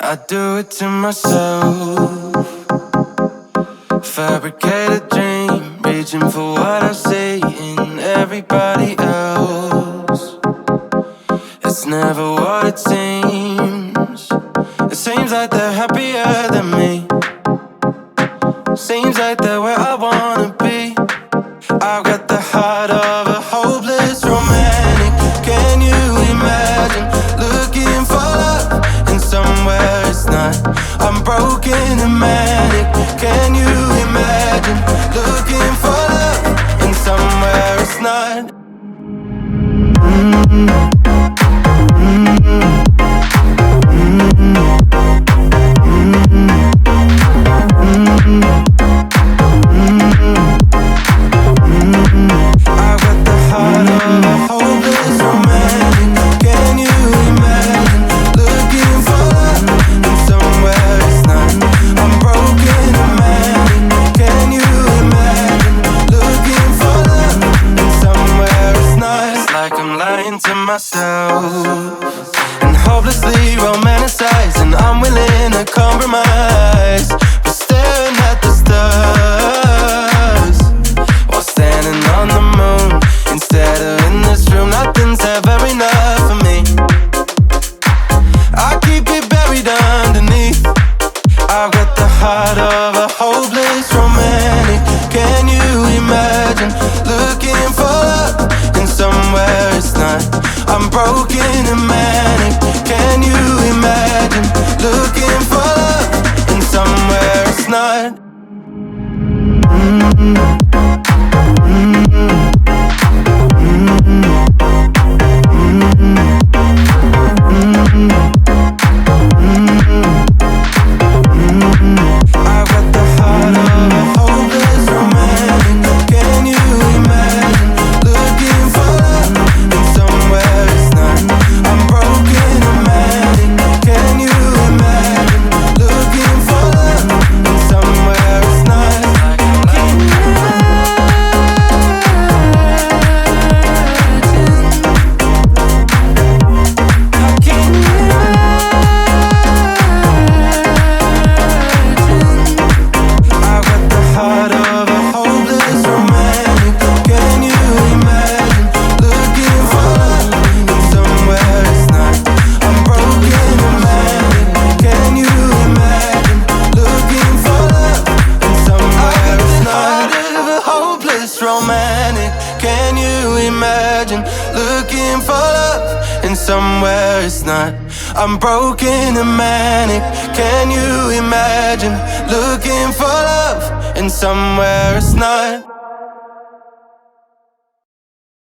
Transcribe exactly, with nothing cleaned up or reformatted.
I do it to myself. Fabricate a dream, reaching for what I see in everybody else. It's never what it seems. It seems like they're happier than me. Seems like they're where I wanna be. I've got the heart of a hopeless romantic. Can you imagine looking for love and somewhere it's not? I'm broken and manic. Can you imagine looking for love and somewhere it's not? Mm-hmm. Mm-hmm. Mm-hmm. Mm-hmm. Mm-hmm. I've got the heart of a hopeless romantic. Can you imagine looking for love and somewhere it's not? I'm broken and manic. Can you imagine looking for love and somewhere it's not? It's like I'm lying to myself and hopelessly romanticizing. I'm willing to compromise, but staring at the stars while standing on the moon instead of in this room. Nothing's ever enough for me. I keep it buried underneath. I've got the heart of a hopeless romantic. Can you imagine looking for love and somewhere it's not? I'm broken and manic. Can you imagine looking for love and somewhere it's not? Mm-hmm. Mm-hmm. Mm-hmm. Mm-hmm. Mm-hmm. Mm-hmm. I've got the heart of a hopeless romantic. Can you imagine looking for love and somewhere it's not? I'm broken and manic. Can you imagine looking for love and somewhere it's not? Can you romantic? Can you imagine looking for love and somewhere it's not? I'm broken and manic. Can you imagine looking for love and somewhere it's not?